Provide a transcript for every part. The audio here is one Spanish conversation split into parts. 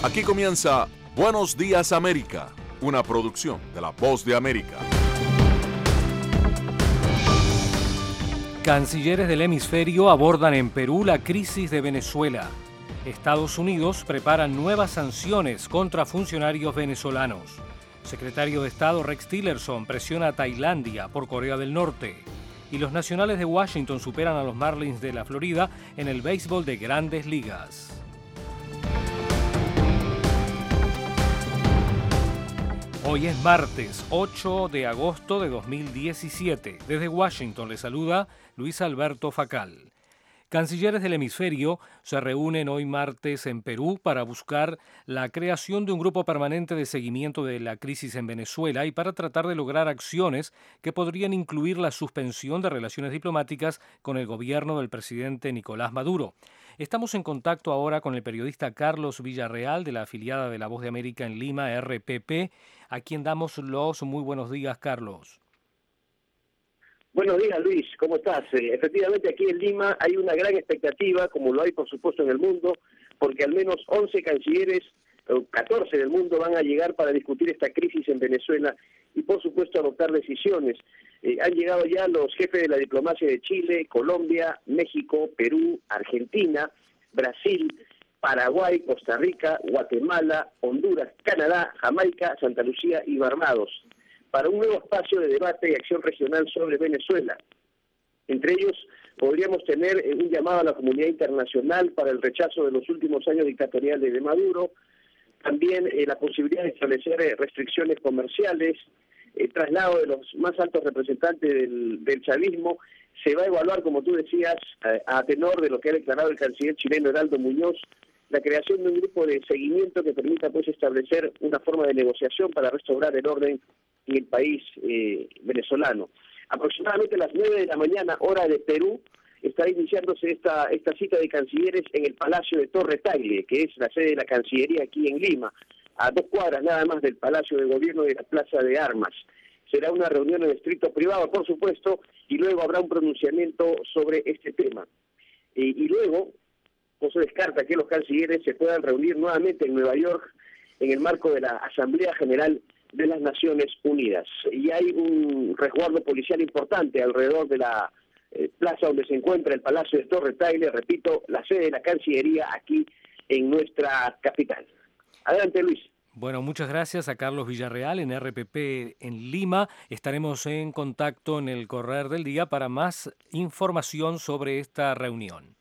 Aquí comienza Buenos Días América, una producción de La Voz de América. Cancilleres del hemisferio abordan en Perú la crisis de Venezuela. Estados Unidos prepara nuevas sanciones contra funcionarios venezolanos. Secretario de Estado Rex Tillerson presiona a Tailandia por Corea del Norte. Y los Nacionales de Washington superan a los Marlins de la Florida en el béisbol de Grandes Ligas. Hoy es martes 8 de agosto de 2017. Desde Washington le saluda Luis Alberto Facal. Cancilleres del hemisferio se reúnen hoy martes en Perú para buscar la creación de un grupo permanente de seguimiento de la crisis en Venezuela y para tratar de lograr acciones que podrían incluir la suspensión de relaciones diplomáticas con el gobierno del presidente Nicolás Maduro. Estamos en contacto ahora con el periodista Carlos Villarreal de la afiliada de La Voz de América en Lima, RPP, a quien damos los muy buenos días, Carlos. Buenos días, Luis, ¿cómo estás? Efectivamente, aquí en Lima hay una gran expectativa, como lo hay, por supuesto, en el mundo, porque al menos 11 cancilleres, o 14 del mundo, van a llegar para discutir esta crisis en Venezuela y, por supuesto, adoptar decisiones. Han llegado ya los jefes de la diplomacia de Chile, Colombia, México, Perú, Argentina, Brasil, Paraguay, Costa Rica, Guatemala, Honduras, Canadá, Jamaica, Santa Lucía y Barbados, para un nuevo espacio de debate y acción regional sobre Venezuela. Entre ellos, podríamos tener un llamado a la comunidad internacional para el rechazo de los últimos años dictatoriales de Maduro, también la posibilidad de establecer restricciones comerciales, traslado de los más altos representantes del chavismo. Se va a evaluar, como tú decías, a tenor de lo que ha declarado el canciller chileno Heraldo Muñoz, la creación de un grupo de seguimiento que permita pues establecer una forma de negociación para restaurar el orden en el país venezolano. Aproximadamente a las 9 de la mañana, hora de Perú, estará iniciándose esta cita de cancilleres en el Palacio de Torre Tagle, que es la sede de la Cancillería aquí en Lima, a 2 cuadras nada más del Palacio de Gobierno de la Plaza de Armas. Será una reunión en estricto privado, por supuesto, y luego habrá un pronunciamiento sobre este tema. Y luego, no se descarta que los cancilleres se puedan reunir nuevamente en Nueva York en el marco de la Asamblea General de las Naciones Unidas. Y hay un resguardo policial importante alrededor de la plaza donde se encuentra el Palacio de Torre Tagle, repito, la sede de la Cancillería aquí en nuestra capital. Adelante, Luis. Bueno, muchas gracias a Carlos Villarreal en RPP en Lima. Estaremos en contacto en el correr del día para más información sobre esta reunión.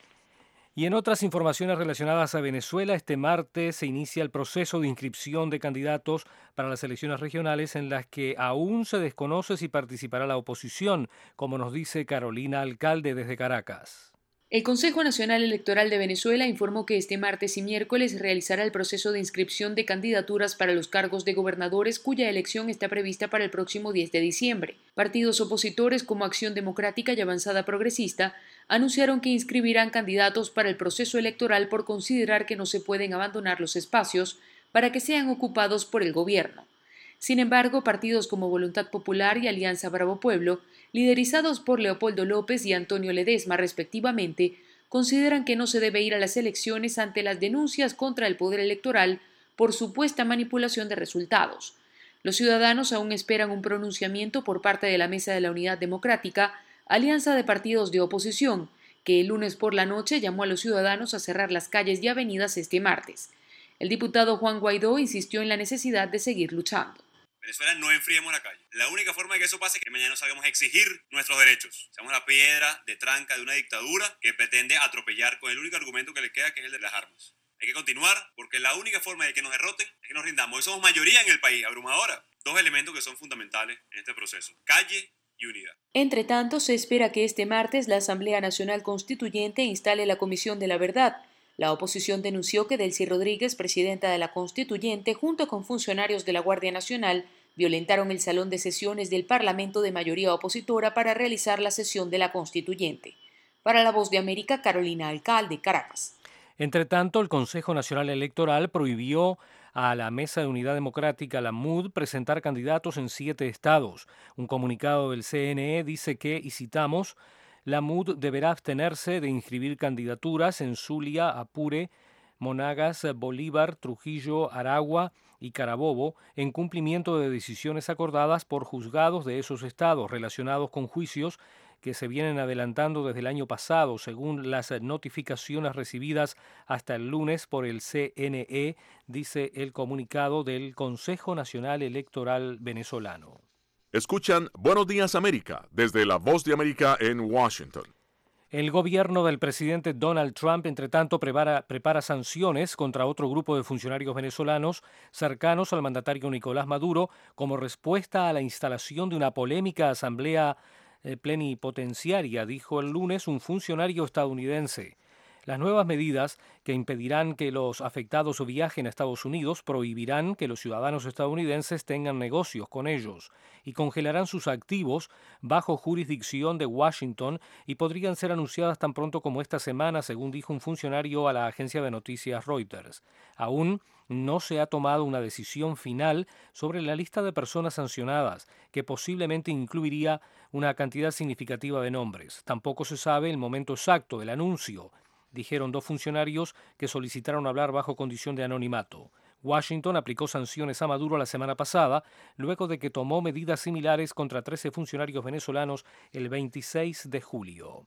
Y en otras informaciones relacionadas a Venezuela, este martes se inicia el proceso de inscripción de candidatos para las elecciones regionales en las que aún se desconoce si participará la oposición, como nos dice Carolina Alcalde desde Caracas. El Consejo Nacional Electoral de Venezuela informó que este martes y miércoles realizará el proceso de inscripción de candidaturas para los cargos de gobernadores cuya elección está prevista para el próximo 10 de diciembre. Partidos opositores como Acción Democrática y Avanzada Progresista anunciaron que inscribirán candidatos para el proceso electoral por considerar que no se pueden abandonar los espacios para que sean ocupados por el gobierno. Sin embargo, partidos como Voluntad Popular y Alianza Bravo Pueblo, liderizados por Leopoldo López y Antonio Ledesma respectivamente, consideran que no se debe ir a las elecciones ante las denuncias contra el poder electoral por supuesta manipulación de resultados. Los ciudadanos aún esperan un pronunciamiento por parte de la Mesa de la Unidad Democrática, alianza de partidos de oposición, que el lunes por la noche llamó a los ciudadanos a cerrar las calles y avenidas este martes. El diputado Juan Guaidó insistió en la necesidad de seguir luchando. Venezuela no enfriemos la calle. La única forma de que eso pase es que mañana salgamos a exigir nuestros derechos. Seamos la piedra de tranca de una dictadura que pretende atropellar con el único argumento que le queda, que es el de las armas. Hay que continuar porque la única forma de que nos derroten es que nos rindamos. Hoy somos mayoría en el país, abrumadora. 2 elementos que son fundamentales en este proceso: calle y unidad. Entre tanto, se espera que este martes la Asamblea Nacional Constituyente instale la Comisión de la Verdad. La oposición denunció que Delcy Rodríguez, presidenta de la Constituyente, junto con funcionarios de la Guardia Nacional, violentaron el salón de sesiones del Parlamento de mayoría opositora para realizar la sesión de la Constituyente. Para La Voz de América, Carolina Alcalde, Caracas. Entre tanto, el Consejo Nacional Electoral prohibió a la Mesa de Unidad Democrática, la MUD, presentar candidatos en 7 estados. Un comunicado del CNE dice que, y citamos, la MUD deberá abstenerse de inscribir candidaturas en Zulia, Apure, Monagas, Bolívar, Trujillo, Aragua y Carabobo en cumplimiento de decisiones acordadas por juzgados de esos estados relacionados con juicios que se vienen adelantando desde el año pasado, según las notificaciones recibidas hasta el lunes por el CNE, dice el comunicado del Consejo Nacional Electoral venezolano. Escuchan Buenos Días América desde La Voz de América en Washington. El gobierno del presidente Donald Trump, entre tanto, prepara sanciones contra otro grupo de funcionarios venezolanos cercanos al mandatario Nicolás Maduro como respuesta a la instalación de una polémica asamblea plenipotenciaria, dijo el lunes un funcionario estadounidense. Las nuevas medidas que impedirán que los afectados viajen a Estados Unidos prohibirán que los ciudadanos estadounidenses tengan negocios con ellos y congelarán sus activos bajo jurisdicción de Washington y podrían ser anunciadas tan pronto como esta semana, según dijo un funcionario a la agencia de noticias Reuters. Aún no se ha tomado una decisión final sobre la lista de personas sancionadas, que posiblemente incluiría una cantidad significativa de nombres. Tampoco se sabe el momento exacto del anuncio, dijeron dos funcionarios que solicitaron hablar bajo condición de anonimato. Washington aplicó sanciones a Maduro la semana pasada, luego de que tomó medidas similares contra 13 funcionarios venezolanos el 26 de julio.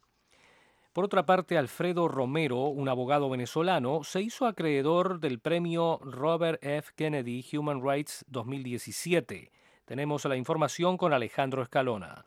Por otra parte, Alfredo Romero, un abogado venezolano, se hizo acreedor del premio Robert F. Kennedy Human Rights 2017. Tenemos la información con Alejandro Escalona.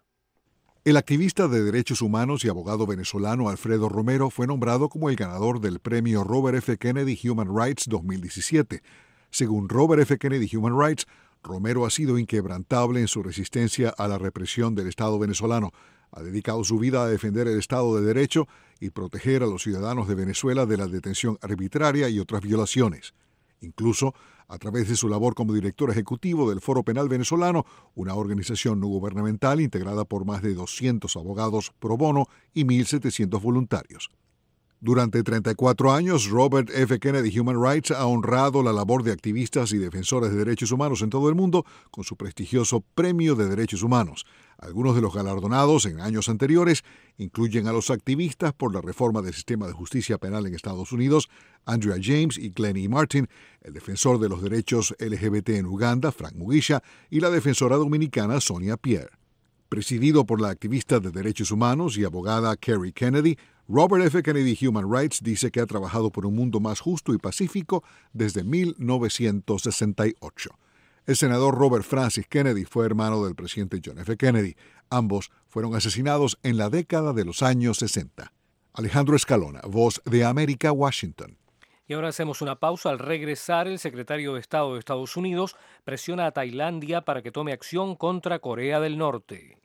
El activista de derechos humanos y abogado venezolano Alfredo Romero fue nombrado como el ganador del premio Robert F. Kennedy Human Rights 2017. Según Robert F. Kennedy Human Rights, Romero ha sido inquebrantable en su resistencia a la represión del Estado venezolano. Ha dedicado su vida a defender el Estado de Derecho y proteger a los ciudadanos de Venezuela de la detención arbitraria y otras violaciones. Incluso, a través de su labor como director ejecutivo del Foro Penal Venezolano, una organización no gubernamental integrada por más de 200 abogados pro bono y 1.700 voluntarios. Durante 34 años, Robert F. Kennedy Human Rights ha honrado la labor de activistas y defensores de derechos humanos en todo el mundo con su prestigioso Premio de Derechos Humanos. Algunos de los galardonados en años anteriores incluyen a los activistas por la reforma del sistema de justicia penal en Estados Unidos, Andrea James y Glenn E. Martin, el defensor de los derechos LGBT en Uganda, Frank Mugisha, y la defensora dominicana Sonia Pierre. Presidido por la activista de derechos humanos y abogada Kerry Kennedy, Robert F. Kennedy Human Rights dice que ha trabajado por un mundo más justo y pacífico desde 1968. El senador Robert Francis Kennedy fue hermano del presidente John F. Kennedy. Ambos fueron asesinados en la década de los años 60. Alejandro Escalona, Voz de América, Washington. Y ahora hacemos una pausa. Al regresar, el secretario de Estado de Estados Unidos presiona a Tailandia para que tome acción contra Corea del Norte.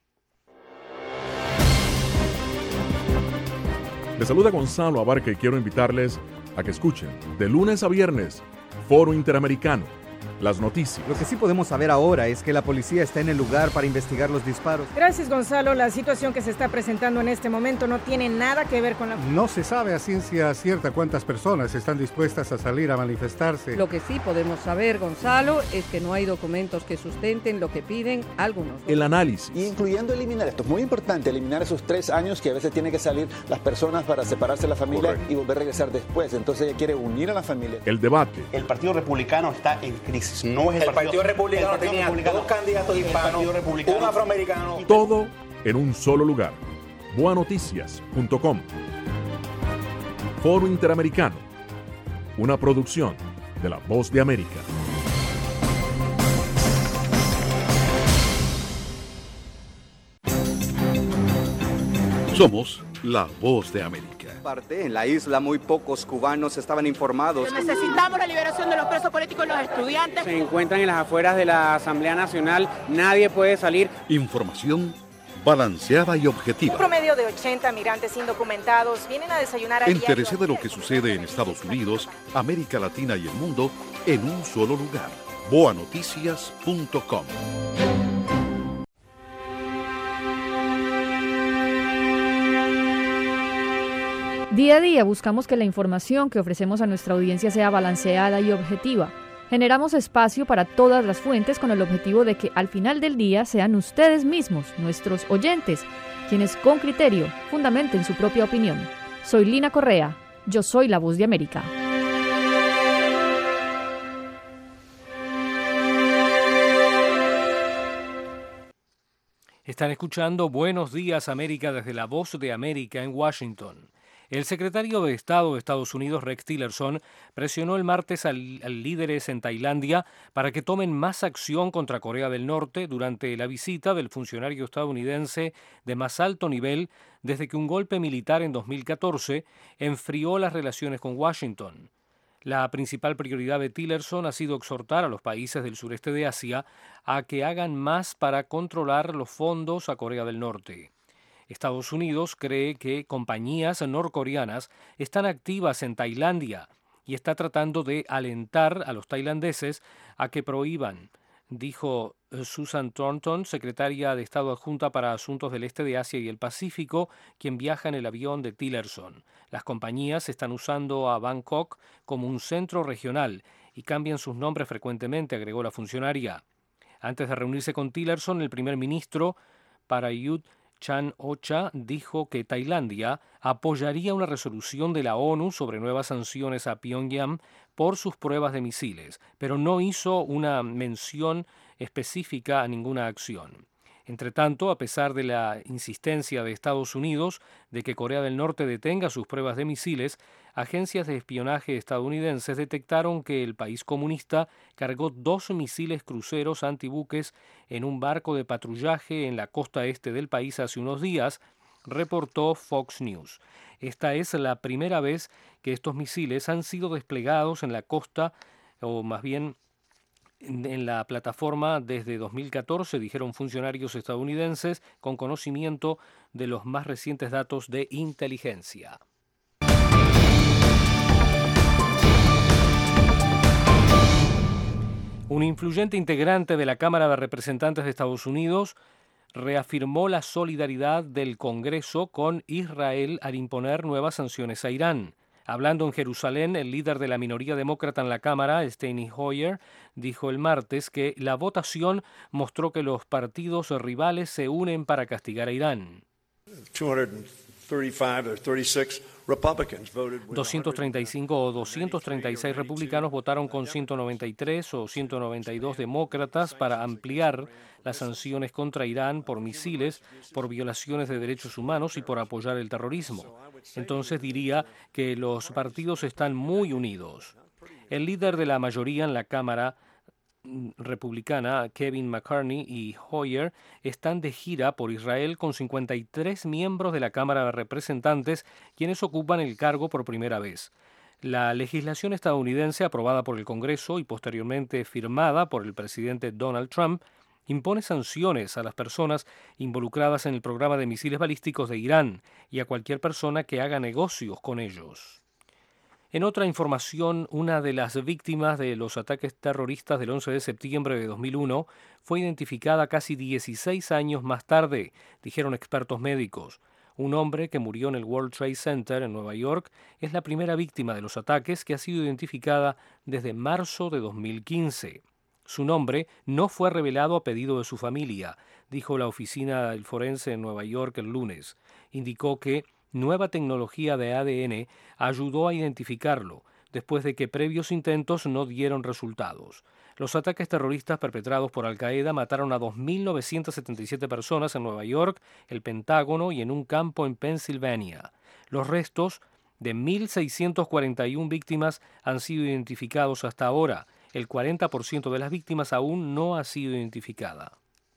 Les saluda Gonzalo Abarca y quiero invitarles a que escuchen de lunes a viernes Foro Interamericano, las noticias. Lo que sí podemos saber ahora es que la policía está en el lugar para investigar los disparos. Gracias, Gonzalo. La situación que se está presentando en este momento no tiene nada que ver con la... No se sabe a ciencia cierta cuántas personas están dispuestas a salir a manifestarse. Lo que sí podemos saber, Gonzalo, es que no hay documentos que sustenten lo que piden algunos. El análisis. Incluyendo eliminar, esto es muy importante, eliminar esos 3 años que a veces tienen que salir las personas para separarse de la familia. Correcto. Y volver a regresar después. Entonces ella quiere unir a la familia. El debate. El Partido Republicano está en crisis. No es el Partido Republicano tenía 2 candidatos hispanos, un afroamericano. Todo en un solo lugar. Boanoticias.com. Foro Interamericano. Una producción de La Voz de América. Somos La Voz de América. En la isla muy pocos cubanos estaban informados. Necesitamos la liberación de los presos políticos y los estudiantes. Se encuentran en las afueras de la Asamblea Nacional, nadie puede salir. Información balanceada y objetiva. Un promedio de 80 migrantes indocumentados vienen a desayunar a diario. Entérese de lo que sucede en Estados Unidos, América Latina y el mundo en un solo lugar. Boanoticias.com. Día a día buscamos que la información que ofrecemos a nuestra audiencia sea balanceada y objetiva. Generamos espacio para todas las fuentes con el objetivo de que al final del día sean ustedes mismos, nuestros oyentes, quienes con criterio fundamenten su propia opinión. Soy Lina Correa, yo soy La Voz de América. Están escuchando Buenos Días América desde La Voz de América en Washington. El secretario de Estado de Estados Unidos, Rex Tillerson, presionó el martes a líderes en Tailandia para que tomen más acción contra Corea del Norte durante la visita del funcionario estadounidense de más alto nivel desde que un golpe militar en 2014 enfrió las relaciones con Washington. La principal prioridad de Tillerson ha sido exhortar a los países del sureste de Asia a que hagan más para controlar los fondos a Corea del Norte. Estados Unidos cree que compañías norcoreanas están activas en Tailandia y está tratando de alentar a los tailandeses a que prohíban, dijo Susan Thornton, secretaria de Estado adjunta para Asuntos del Este de Asia y el Pacífico, quien viaja en el avión de Tillerson. Las compañías están usando a Bangkok como un centro regional y cambian sus nombres frecuentemente, agregó la funcionaria. Antes de reunirse con Tillerson, el primer ministro Prayut Chan-o-cha dijo que Tailandia apoyaría una resolución de la ONU sobre nuevas sanciones a Pyongyang por sus pruebas de misiles, pero no hizo una mención específica a ninguna acción. Entretanto, a pesar de la insistencia de Estados Unidos de que Corea del Norte detenga sus pruebas de misiles, agencias de espionaje estadounidenses detectaron que el país comunista cargó 2 misiles cruceros antibuques en un barco de patrullaje en la costa este del país hace unos días, reportó Fox News. Esta es la primera vez que estos misiles han sido desplegados en la costa, o más bien en la plataforma desde 2014, dijeron funcionarios estadounidenses con conocimiento de los más recientes datos de inteligencia. Un influyente integrante de la Cámara de Representantes de Estados Unidos reafirmó la solidaridad del Congreso con Israel al imponer nuevas sanciones a Irán. Hablando en Jerusalén, el líder de la minoría demócrata en la Cámara, Steny Hoyer, dijo el martes que la votación mostró que los partidos rivales se unen para castigar a Irán. 235 o 236 republicanos votaron con 193 o 192 demócratas para ampliar las sanciones contra Irán por misiles, por violaciones de derechos humanos y por apoyar el terrorismo. Entonces diría que los partidos están muy unidos. El líder de la mayoría en la Cámara republicana, Kevin McCarthy, y Hoyer están de gira por Israel con 53 miembros de la Cámara de Representantes, quienes ocupan el cargo por primera vez. La legislación estadounidense aprobada por el Congreso y posteriormente firmada por el presidente Donald Trump impone sanciones a las personas involucradas en el programa de misiles balísticos de Irán y a cualquier persona que haga negocios con ellos. En otra información, una de las víctimas de los ataques terroristas del 11 de septiembre de 2001 fue identificada casi 16 años más tarde, dijeron expertos médicos. Un hombre que murió en el World Trade Center en Nueva York es la primera víctima de los ataques que ha sido identificada desde marzo de 2015. Su nombre no fue revelado a pedido de su familia, dijo la oficina del forense en Nueva York el lunes. Indicó que nueva tecnología de ADN ayudó a identificarlo, después de que previos intentos no dieron resultados. Los ataques terroristas perpetrados por Al-Qaeda mataron a 2.977 personas en Nueva York, el Pentágono y en un campo en Pensilvania. Los restos de 1.641 víctimas han sido identificados hasta ahora. El 40% de las víctimas aún no ha sido identificada.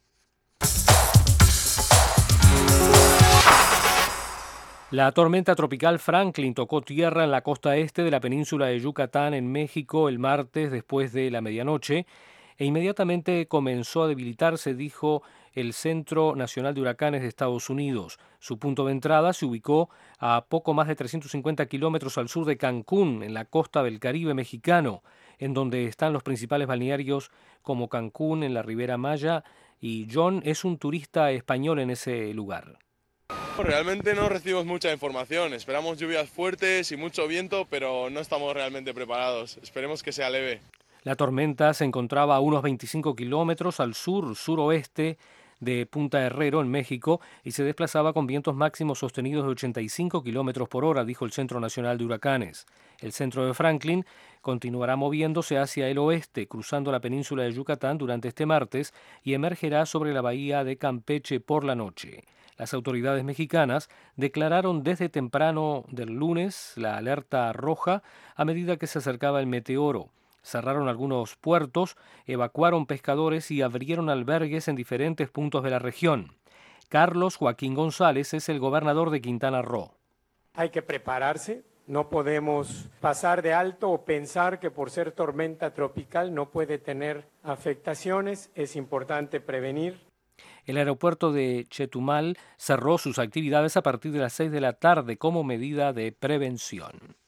La tormenta tropical Franklin tocó tierra en la costa este de la península de Yucatán en México el martes después de la medianoche e inmediatamente comenzó a debilitarse, dijo el Centro Nacional de Huracanes de Estados Unidos. Su punto de entrada se ubicó a poco más de 350 kilómetros al sur de Cancún, en la costa del Caribe mexicano, en donde están los principales balnearios como Cancún en la Ribera Maya, y John es un turista español en ese lugar. Realmente no recibimos mucha información, esperamos lluvias fuertes y mucho viento, pero no estamos realmente preparados, esperemos que sea leve. La tormenta se encontraba a unos 25 kilómetros al sur-suroeste de Punta Herrero, en México, y se desplazaba con vientos máximos sostenidos de 85 kilómetros por hora, dijo el Centro Nacional de Huracanes. El centro de Franklin continuará moviéndose hacia el oeste, cruzando la península de Yucatán durante este martes y emergerá sobre la bahía de Campeche por la noche. Las autoridades mexicanas declararon desde temprano del lunes la alerta roja a medida que se acercaba el meteoro. Cerraron algunos puertos, evacuaron pescadores y abrieron albergues en diferentes puntos de la región. Carlos Joaquín González es el gobernador de Quintana Roo. Hay que prepararse. No podemos pasar de alto o pensar que por ser tormenta tropical no puede tener afectaciones. Es importante prevenir. El aeropuerto de Chetumal cerró sus actividades a partir de las 6 de la tarde como medida de prevención.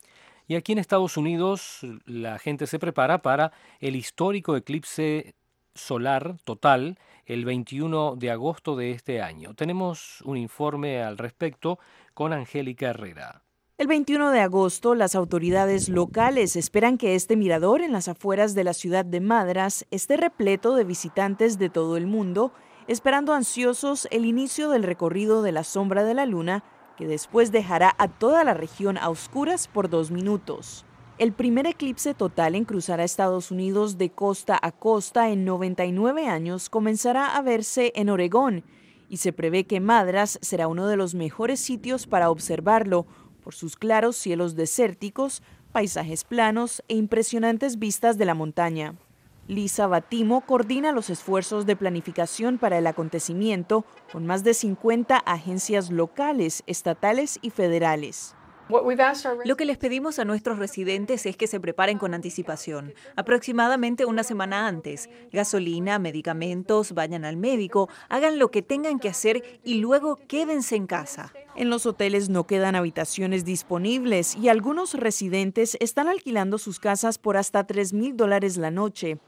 Y aquí en Estados Unidos la gente se prepara para el histórico eclipse solar total el 21 de agosto de este año. Tenemos un informe al respecto con Angélica Herrera. El 21 de agosto, las autoridades locales esperan que este mirador en las afueras de la ciudad de Madras esté repleto de visitantes de todo el mundo, esperando ansiosos el inicio del recorrido de la sombra de la luna, que después dejará a toda la región a oscuras por 2 minutos. El primer eclipse total en cruzar a Estados Unidos de costa a costa en 99 años comenzará a verse en Oregón, y se prevé que Madras será uno de los mejores sitios para observarlo, por sus claros cielos desérticos, paisajes planos e impresionantes vistas de la montaña. Lisa Batimo coordina los esfuerzos de planificación para el acontecimiento con más de 50 agencias locales, estatales y federales. Lo que les pedimos a nuestros residentes es que se preparen con anticipación, aproximadamente una semana antes. Gasolina, medicamentos, vayan al médico, hagan lo que tengan que hacer y luego quédense en casa. En los hoteles no quedan habitaciones disponibles y algunos residentes están alquilando sus casas por hasta $3,000 la noche.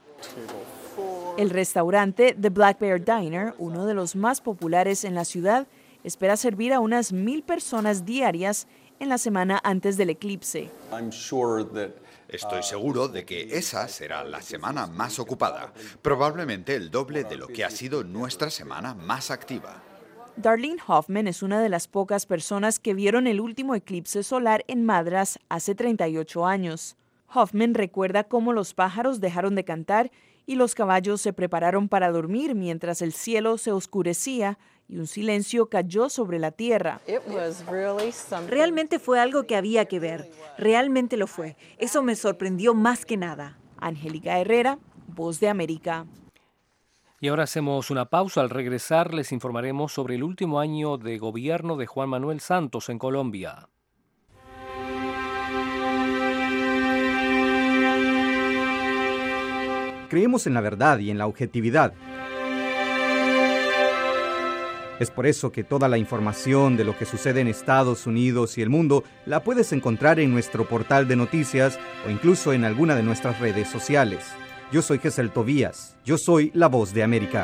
El restaurante The Black Bear Diner, uno de los más populares en la ciudad, espera servir a unas 1,000 personas diarias en la semana antes del eclipse. Estoy seguro de que esa será la semana más ocupada, probablemente el doble de lo que ha sido nuestra semana más activa. Darlene Hoffman es una de las pocas personas que vieron el último eclipse solar en Madras hace 38 años. Hoffman recuerda cómo los pájaros dejaron de cantar y los caballos se prepararon para dormir mientras el cielo se oscurecía y un silencio cayó sobre la tierra. Realmente fue algo que había que ver. Realmente lo fue. Eso me sorprendió más que nada. Angélica Herrera, Voz de América. Y ahora hacemos una pausa. Al regresar les informaremos sobre el último año de gobierno de Juan Manuel Santos en Colombia. Creemos en la verdad y en la objetividad. Es por eso que toda la información de lo que sucede en Estados Unidos y el mundo la puedes encontrar en nuestro portal de noticias o incluso en alguna de nuestras redes sociales. Yo soy Gesel Tobías. Yo soy la Voz de América.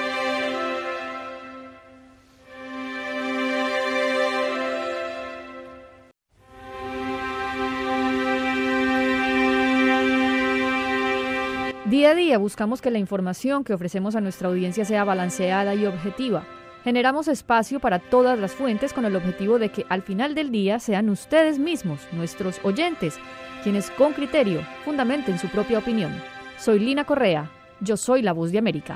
Día a día buscamos que la información que ofrecemos a nuestra audiencia sea balanceada y objetiva. Generamos espacio para todas las fuentes con el objetivo de que al final del día sean ustedes mismos, nuestros oyentes, quienes con criterio fundamenten su propia opinión. Soy Lina Correa. Yo soy la Voz de América.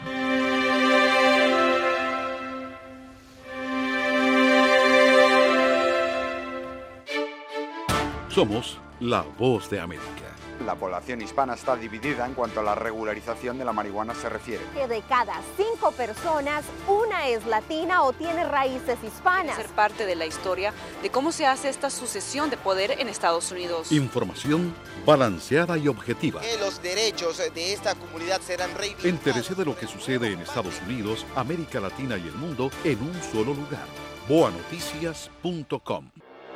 Somos la Voz de América. La población hispana está dividida en cuanto a la regularización de la marihuana se refiere. Que de cada 5 personas, una es latina o tiene raíces hispanas. Ser parte de la historia de cómo se hace esta sucesión de poder en Estados Unidos. Información balanceada y objetiva. Que los derechos de esta comunidad serán reivindicados. Entérese de lo que sucede en Estados Unidos, América Latina y el mundo en un solo lugar. boanoticias.com.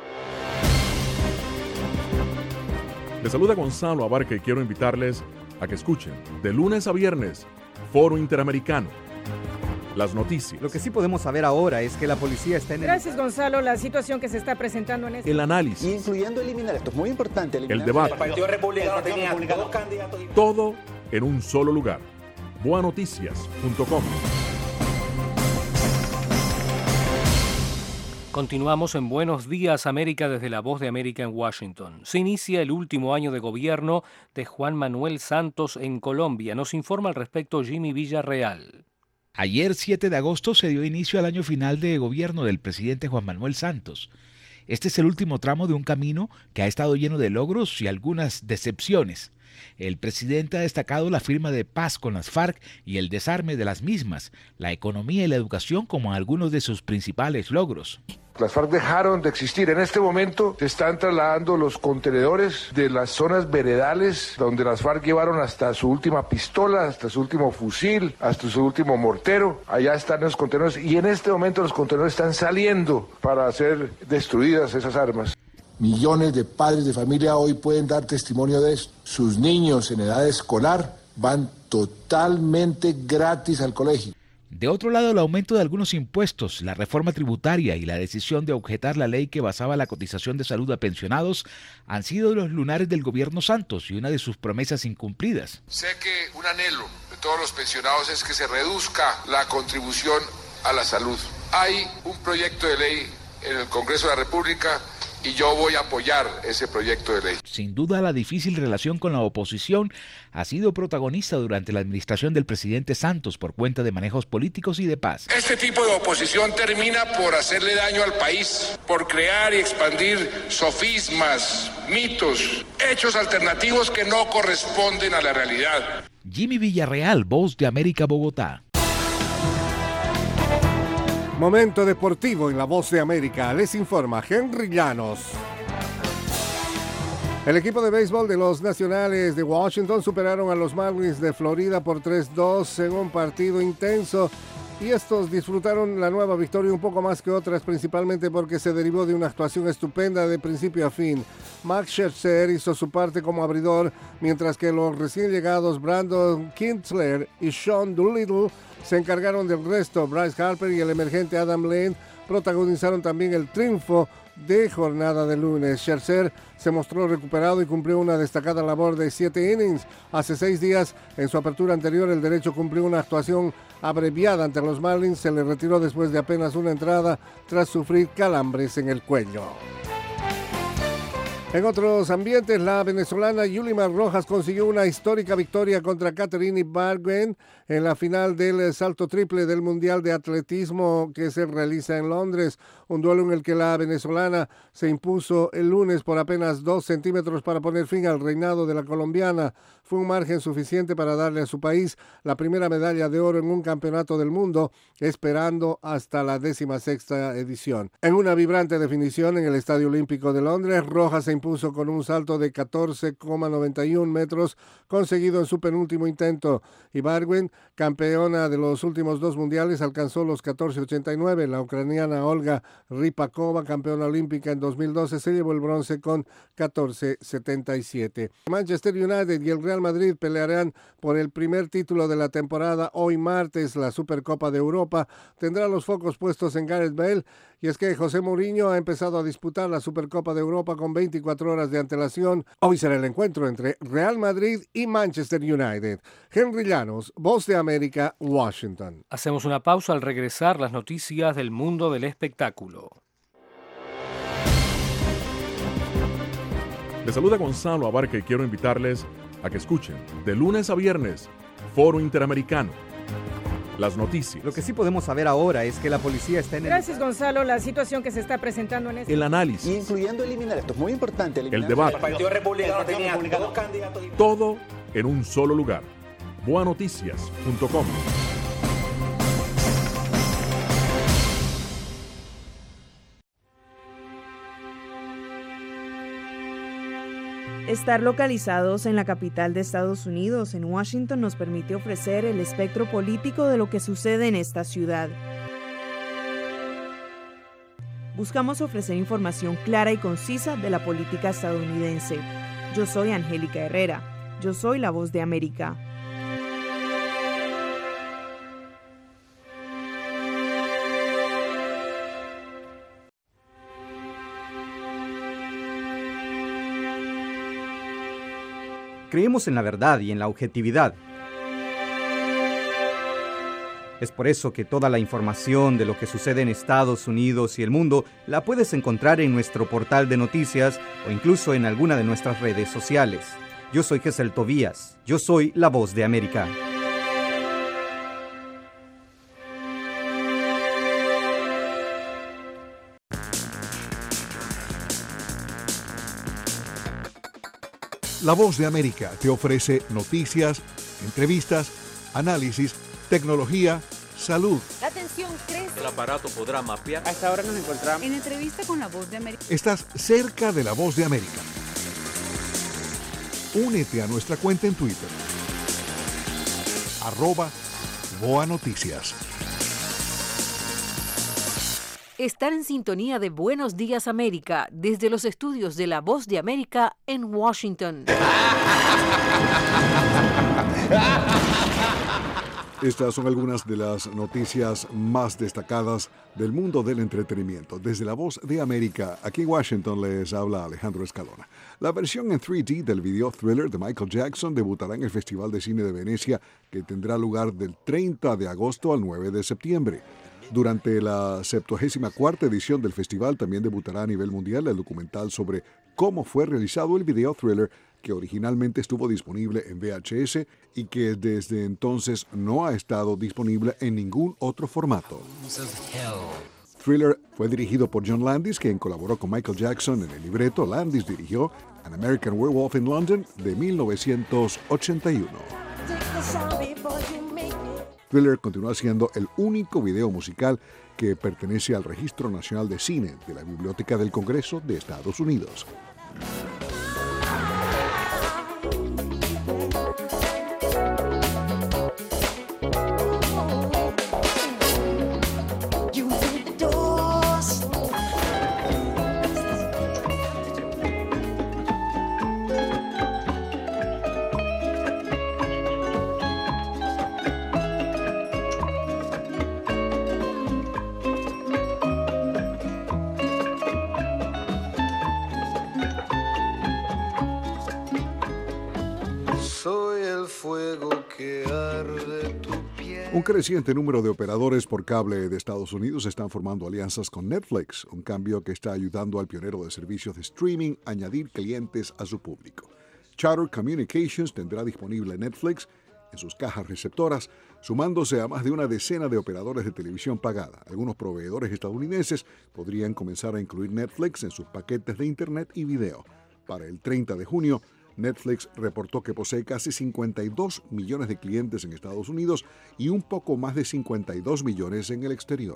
Les saluda Gonzalo Abarca y quiero invitarles a que escuchen de lunes a viernes Foro Interamericano. Las noticias. Lo que sí podemos saber ahora es que la policía está en Gracias, Gonzalo. La situación que se está presentando en este... El análisis. Incluyendo eliminar, esto es muy importante. El debate. El Partido Republicano tenía 2 candidatos. Todo en un solo lugar. boanoticias.com. Continuamos en Buenos Días América desde La Voz de América en Washington. Se inicia el último año de gobierno de Juan Manuel Santos en Colombia. Nos informa al respecto Jimmy Villarreal. Ayer, 7 de agosto, se dio inicio al año final de gobierno del presidente Juan Manuel Santos. Este es el último tramo de un camino que ha estado lleno de logros y algunas decepciones. El presidente ha destacado la firma de paz con las FARC y el desarme de las mismas, la economía y la educación como algunos de sus principales logros. Las FARC dejaron de existir. En este momento se están trasladando los contenedores de las zonas veredales donde las FARC llevaron hasta su última pistola, hasta su último fusil, hasta su último mortero. Allá están los contenedores y en este momento los contenedores están saliendo para ser destruidas esas armas. Millones de padres de familia hoy pueden dar testimonio de esto. Sus niños en edad escolar van totalmente gratis al colegio. De otro lado, el aumento de algunos impuestos, la reforma tributaria y la decisión de objetar la ley que basaba la cotización de salud a pensionados han sido los lunares del gobierno Santos y una de sus promesas incumplidas. Sé que un anhelo de todos los pensionados es que se reduzca la contribución a la salud. Hay un proyecto de ley en el Congreso de la República y yo voy a apoyar ese proyecto de ley. Sin duda, la difícil relación con la oposición ha sido protagonista durante la administración del presidente Santos por cuenta de manejos políticos y de paz. Este tipo de oposición termina por hacerle daño al país, por crear y expandir sofismas, mitos, hechos alternativos que no corresponden a la realidad. Jimmy Villarreal, Voz de América, Bogotá. Momento deportivo en La Voz de América. Les informa Henry Llanos. El equipo de béisbol de los Nacionales de Washington superaron a los Marlins de Florida por 3-2 en un partido intenso. Y estos disfrutaron la nueva victoria un poco más que otras, principalmente porque se derivó de una actuación estupenda de principio a fin. Max Scherzer hizo su parte como abridor, mientras que los recién llegados Brandon Kintzler y Sean Doolittle se encargaron del resto. Bryce Harper y el emergente Adam Lane protagonizaron también el triunfo de jornada de lunes. Scherzer se mostró recuperado y cumplió una destacada labor de 7 innings. Hace 6 días, en su apertura anterior, el derecho cumplió una actuación abreviada ante los Marlins. Se le retiró después de apenas una entrada tras sufrir calambres en el cuello. En otros ambientes, la venezolana Yulimar Rojas consiguió una histórica victoria contra Katherine Ibargüen en la final del salto triple del Mundial de Atletismo que se realiza en Londres. Un duelo en el que la venezolana se impuso el lunes por apenas 2 centímetros para poner fin al reinado de la colombiana. Fue un margen suficiente para darle a su país la primera medalla de oro en un campeonato del mundo, esperando hasta la 16ª edición. En una vibrante definición en el Estadio Olímpico de Londres, Rojas se impuso con un salto de 14,91 metros conseguido en su penúltimo intento. Ibargüen, campeona de los últimos 2 mundiales, alcanzó los 14,89. La ucraniana Olga Rypakova, campeona olímpica en 2012, se llevó el bronce con 14,77. Manchester United y el Real Madrid pelearán por el primer título de la temporada hoy martes. La Supercopa de Europa tendrá los focos puestos en Gareth Bale, y es que José Mourinho ha empezado a disputar la Supercopa de Europa con 24 horas de antelación. Hoy será el encuentro entre Real Madrid y Manchester United. Henry Llanos, Voz de América, Washington. Hacemos una pausa. Al regresar, las noticias del mundo del espectáculo. Les saluda Gonzalo Abarca y quiero invitarles a que escuchen de lunes a viernes Foro Interamericano. Las noticias. Lo que sí podemos saber ahora es que la policía está en el... Gracias, Gonzalo. La situación que se está presentando en este... El análisis. Incluyendo eliminar, esto es muy importante. El debate. El Partido Republicano tenía 2 candidatos. Todo en un solo lugar. boanoticias.com. Estar localizados en la capital de Estados Unidos, en Washington, nos permite ofrecer el espectro político de lo que sucede en esta ciudad. Buscamos ofrecer información clara y concisa de la política estadounidense. Yo soy Angélica Herrera. Yo soy la Voz de América. Creemos en la verdad y en la objetividad. Es por eso que toda la información de lo que sucede en Estados Unidos y el mundo la puedes encontrar en nuestro portal de noticias o incluso en alguna de nuestras redes sociales. Yo soy Gesel Tobías. Yo soy La Voz de América. La Voz de América te ofrece noticias, entrevistas, análisis, tecnología, salud. La tensión crece. El aparato podrá mapear. A esta hora nos encontramos en entrevista con La Voz de América. Estás cerca de La Voz de América. Únete a nuestra cuenta en Twitter. @VoaNoticias. Están en sintonía de Buenos Días América, desde los estudios de La Voz de América en Washington. Estas son algunas de las noticias más destacadas del mundo del entretenimiento. Desde La Voz de América, aquí en Washington, les habla Alejandro Escalona. La versión en 3D del video Thriller de Michael Jackson debutará en el Festival de Cine de Venecia, que tendrá lugar del 30 de agosto al 9 de septiembre. Durante la 74ª edición del festival también debutará a nivel mundial el documental sobre cómo fue realizado el video Thriller, que originalmente estuvo disponible en VHS y que desde entonces no ha estado disponible en ningún otro formato. Thriller fue dirigido por John Landis, quien colaboró con Michael Jackson en el libreto. Landis dirigió An American Werewolf in London de 1981. Thriller continúa siendo el único video musical que pertenece al Registro Nacional de Cine de la Biblioteca del Congreso de Estados Unidos. Un creciente número de operadores por cable de Estados Unidos están formando alianzas con Netflix, un cambio que está ayudando al pionero de servicios de streaming a añadir clientes a su público. Charter Communications tendrá disponible Netflix en sus cajas receptoras, sumándose a más de una decena de operadores de televisión pagada. Algunos proveedores estadounidenses podrían comenzar a incluir Netflix en sus paquetes de Internet y video. Para el 30 de junio, Netflix reportó que posee casi 52 millones de clientes en Estados Unidos y un poco más de 52 millones en el exterior.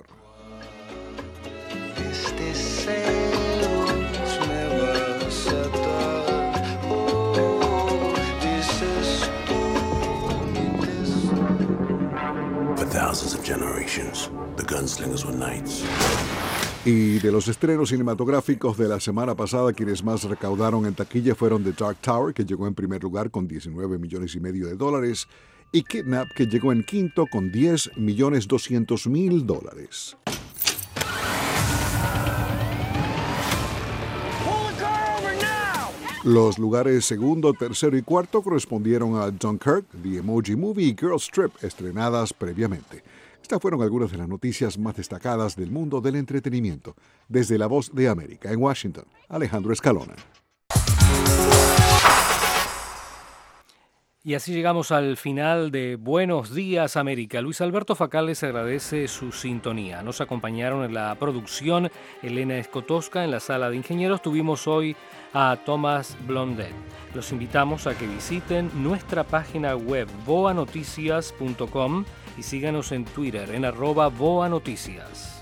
For thousands of generations, the gunslingers were knights. Y de los estrenos cinematográficos de la semana pasada, quienes más recaudaron en taquilla fueron The Dark Tower, que llegó en primer lugar con $19,5 millones, y Kidnap, que llegó en quinto con $10,200,000. Los lugares segundo, tercero y cuarto correspondieron a Dunkirk, The Emoji Movie y Girls Trip, estrenadas previamente. Estas fueron algunas de las noticias más destacadas del mundo del entretenimiento. Desde La Voz de América en Washington, Alejandro Escalona. Y así llegamos al final de Buenos Días América. Luis Alberto Facal les agradece su sintonía. Nos acompañaron en la producción Elena Escotosca. En la sala de ingenieros tuvimos hoy a Tomás Blondet. Los invitamos a que visiten nuestra página web voanoticias.com y síganos en Twitter en @voanoticias.